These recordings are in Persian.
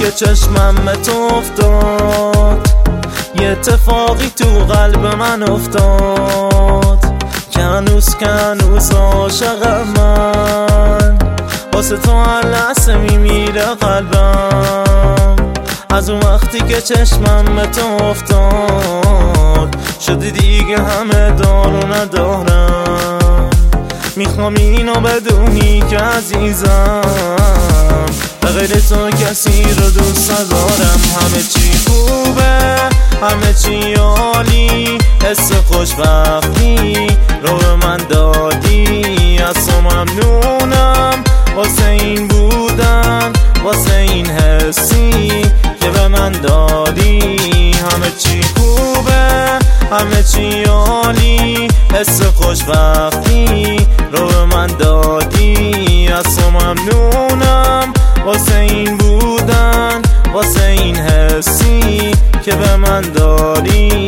که چشمم به تو افتاد، یه اتفاقی تو قلب من افتاد که هنوز عاشقم من. واسه تو هر لحظه میمیره قلبم. از اون وقتی که چشمم به تو افتاد شدی دیگه همه دار و ندارم. میخوام اینو بدونی که عزیزم به غیر تو کسی رو دوست ندارم. همه چی خوبه، همه چی عالی، حس خوشبختی رو به من دادی. از تو ممنونم واسه این بودن، واسه این حسی که به من دادی. همه چی خوبه، همه چی عالی، حس خوشبختی رو به من دادی. از تو ممنونم واسه این بودن، واسه این حسی که به من دادی.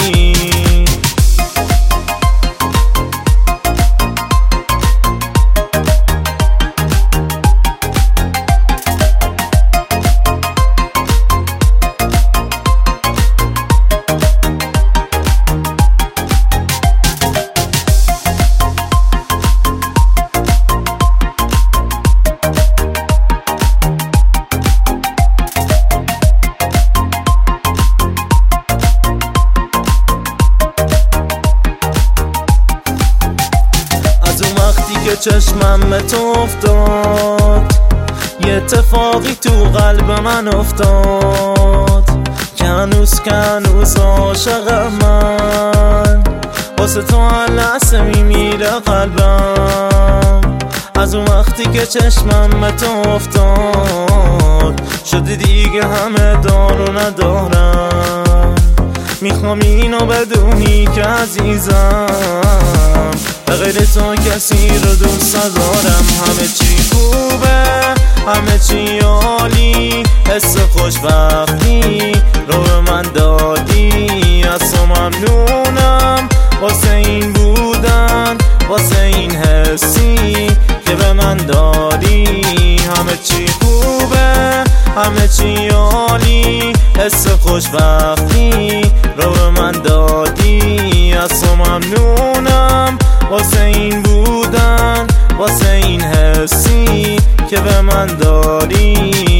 که چشمم به تو افتاد، یه اتفاقی تو قلب من افتاد که هنوز عاشقم من. واسه تو هر لحظه میمیره قلبم. از اون وقتی که چشمم به تو افتاد شدی دیگه همه دار و ندارم. میخوام اینو بدونی که عزیزم به غیر تو کسی رو دوست ندارم. همه چی خوبه، همه چی عالی، حس خوشبختی رو به من دادی. از تو ممنونم واسه این بودن، واسه این حسی که به من دادی. همه چی خوبه، همه چی عالی، حس خوشبختی رو به من دادی. از تو ممنونم واسه این بودن، واسه این حسی که به من دادی.